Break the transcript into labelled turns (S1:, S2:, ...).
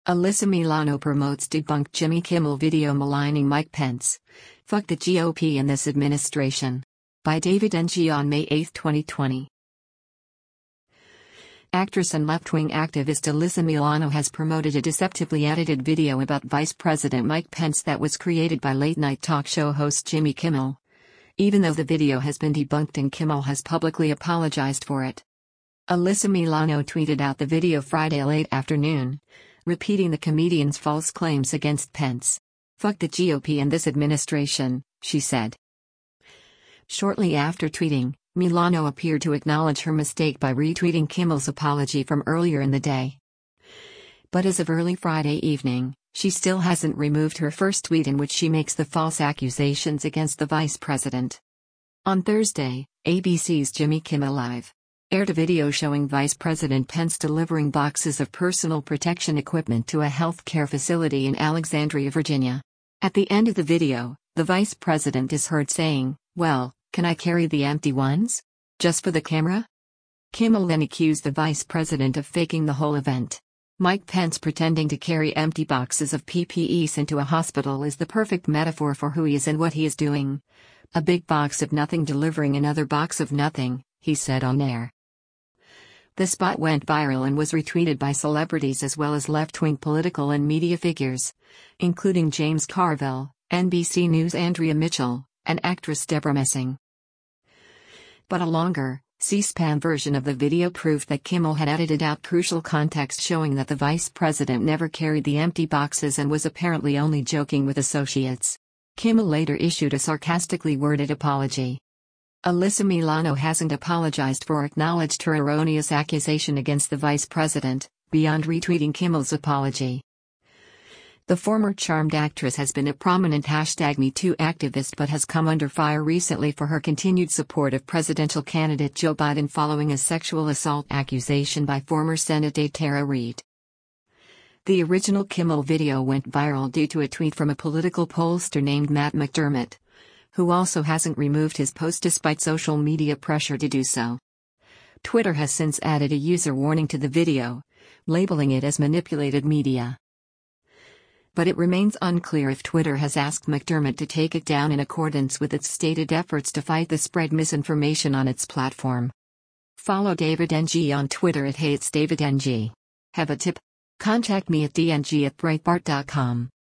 S1: Alyssa Milano promotes debunked Jimmy Kimmel video maligning Mike Pence. Fuck the GOP in this administration. By David Ng on May 8, 2020. Actress and left-wing activist Alyssa Milano has promoted a deceptively edited video about Vice President Mike Pence that was created by late-night talk show host Jimmy Kimmel. Even though the video has been debunked and Kimmel has publicly apologized for it. Alyssa Milano tweeted out the video Friday late afternoon, repeating the comedian's false claims against Pence. Fuck the GOP and this administration, she said. Shortly after tweeting, Milano appeared to acknowledge her mistake by retweeting Kimmel's apology from earlier in the day. But as of early Friday evening, she still hasn't removed her first tweet in which she makes the false accusations against the vice president. On Thursday, ABC's Jimmy Kimmel Live aired a video showing Vice President Pence delivering boxes of personal protection equipment to a healthcare facility in Alexandria, Virginia. At the end of the video, the vice president is heard saying, "Well, can I carry the empty ones? Just for the camera?" Kimmel then accused the vice president of faking the whole event. Mike Pence pretending to carry empty boxes of PPEs into a hospital is the perfect metaphor for who he is and what he is doing. "A big box of nothing delivering another box of nothing," he said on air. The spot went viral and was retweeted by celebrities as well as left-wing political and media figures, including James Carville, NBC News' Andrea Mitchell, and actress Debra Messing. But a longer, C-SPAN version of the video proved that Kimmel had edited out crucial context showing that the vice president never carried the empty boxes and was apparently only joking with associates. Kimmel later issued a sarcastically worded apology. Alyssa Milano hasn't apologized for or acknowledged her erroneous accusation against the vice president, beyond retweeting Kimmel's apology. The former Charmed actress has been a prominent #MeToo activist but has come under fire recently for her continued support of presidential candidate Joe Biden following a sexual assault accusation by former Senator Tara Reid. The original Kimmel video went viral due to a tweet from a political pollster named Matt McDermott, who also hasn't removed his post despite social media pressure to do so. Twitter has since added a user warning to the video, labeling it as manipulated media. But it remains unclear if Twitter has asked McDermott to take it down in accordance with its stated efforts to fight the spread misinformation on its platform. Follow David Ng on Twitter at @HeyIt'sDavidNG. Have a tip? Contact me at dng@breitbart.com.